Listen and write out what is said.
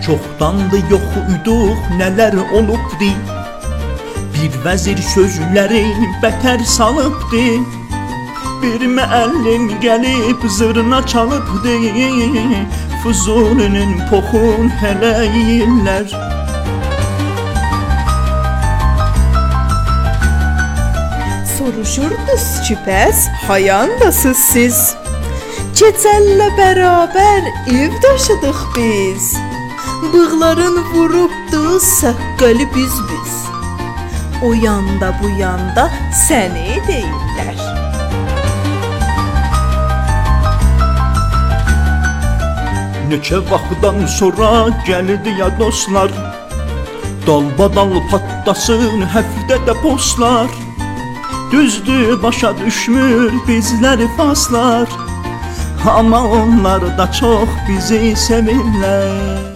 Çoxdandı yox iduq, nələr olubdi. Bir vəzir sözləri bətər salıbdi. Bir müəllim gəlib zırna çalıbdi. Füzulinin poxun hələ yeyirlər. Soruşurdunuz ki, bəs hayandasız siz? Keçəllə bərabər ev daşıdıq biz. Bığların vurubdu saqqalı biz. O yanda bu yanda səni deyirlər. Neçə vaxtdan sonra gəldi ya dostlar. Dalbadal patlasın həftədə postlar. Düzdür başa düşmür bizləri faslar. Amma onlar da çox bizi sevirlər.